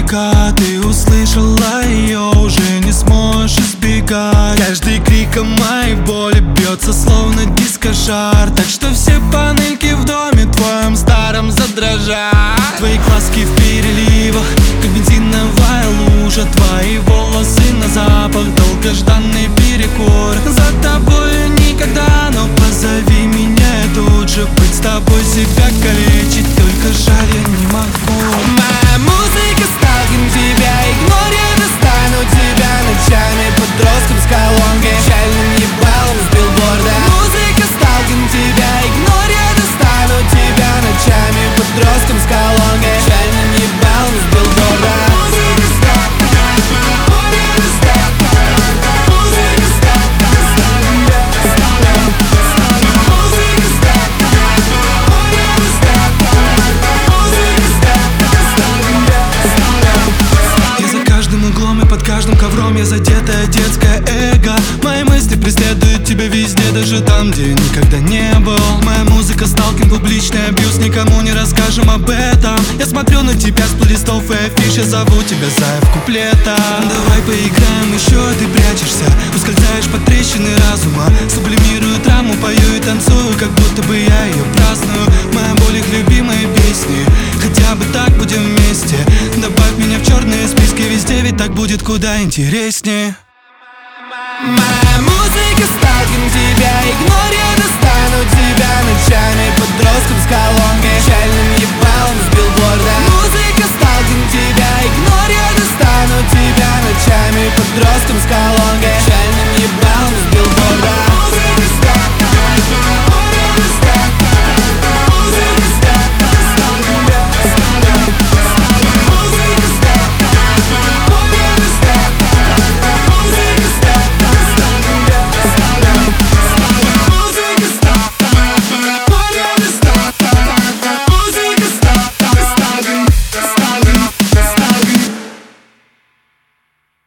издалека ты услышала ее, уже не сможешь избегать. Каждый крик о моей боли бьется словно дискошар. Так что все панельки в доме твоем старом задрожат. Твои глазки в переливах, как бензиновая лужа. Твои волосы на запах, долгожданный перекур. За тобой никогда, но позови меня, я тут же быть с тобой, себя калечить, только жаль я не могу. Моя музыка сталкин, тебя игнорь, я достану тебя ночами подростком с колонки, печальным ебалом с билборда. Музыка сталкин, тебя игнорь, я достану тебя ночами подростком с колонки, печальным ебалом с билборда. Под каждым ковром я задетая детское эго. Мои мысли преследуют тебя везде, даже там, где никогда не был. Моя музыка сталкин, публичный абьюз, никому не расскажем об этом. Я смотрю на тебя с плейлистов и афиш, я зову тебя зая в куплетах. Давай поиграем еще, ты прячешься, ускользаешь под трещины разума. Сублимирую драму, пою и танцую, как будто бы я ее праздную. Моя боль их любимые песни, хотя бы так будем вместе. Добавь меня в черные списки везде, ведь так будет куда интереснее. Моя музыка сталкин, тебя игнорь,